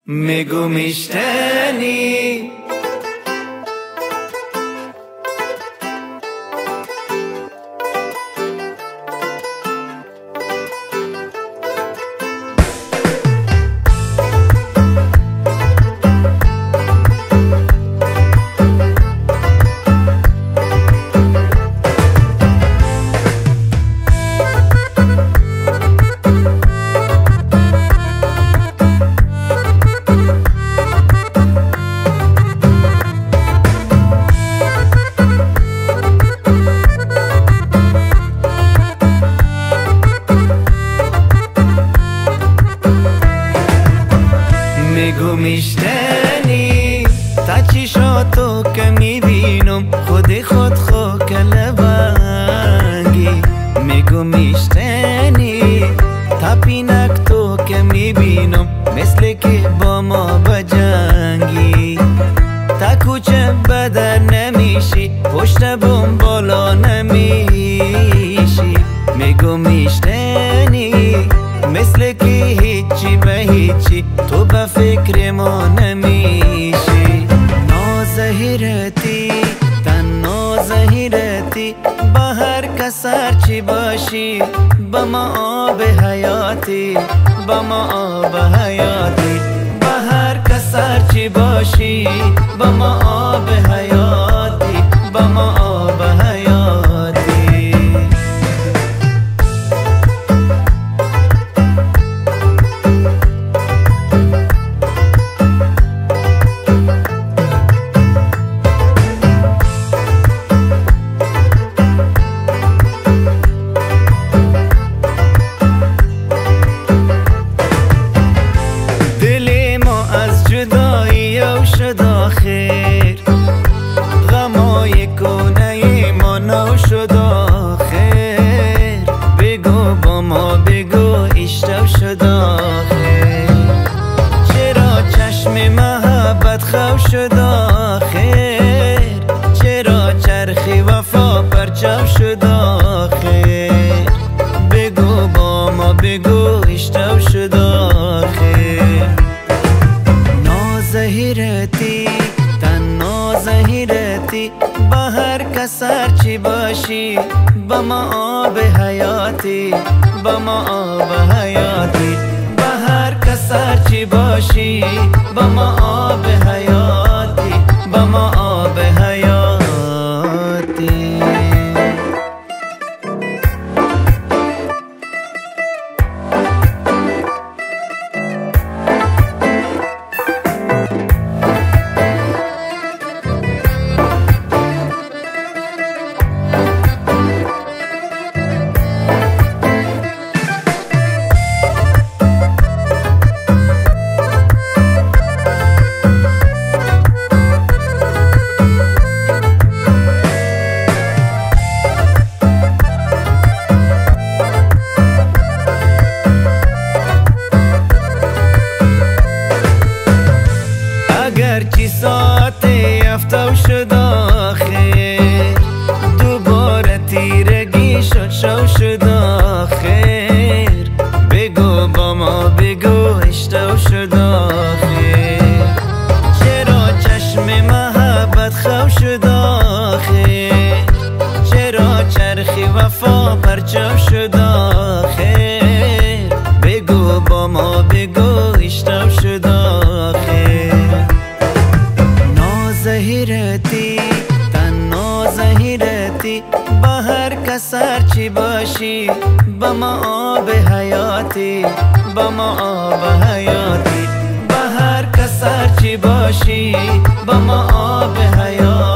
میگو میشتنی میگو میشتنی تا چشاتو که میبینم خود کلبنگی. میگو میشتنی تا پینک تو که میبینم مثل که با ما بجنگی. تا کوچه بدر نمیشی پشت بوم بالا نمیشی. میگو میشتنی مثل که هیچی به هیچی تو به فکر ما نمیشی. نازهیرتی تن نازهیرتی با هر کس هرچی باشی با ما آب حیاتی با ما آب حیاتی. با هر کس هرچی باشی با ما آب حیاتی با ما آب حیاتی. شد آخر غمای کنه ما نو شد آخر. بگو با ما بگو اشتو شد آخر. چرا چشم محبت خو شد آخر. چرا چرخی وفا پرچو شد آخر. بگو با ما بگو اشتو شد آخر. نازهیرتی تن نازهیرتی با هر کس هرچی باشی با ما آب حیاتی با ما آب حیاتی. با هر کس هرچی باشی با ما آب حیاتی با ما آب حیاتی. اگرچی ساعت افتو شد آخر دوباره تیرگی شد شو شد آخر. بگو با ما بگو اشتو شد آخر. چرا چشم محبت خو شد آخر. چرا چرخی وفا پرچو شد آخر. بگو با ما بگو اشتو شد آخر. نازهیرتی تن نازهیرتی با هر کس هرچی باشی با ما آب حیاتی با ما آب حیاتی. با هر کس هرچی باشی با ما آب حیاتی.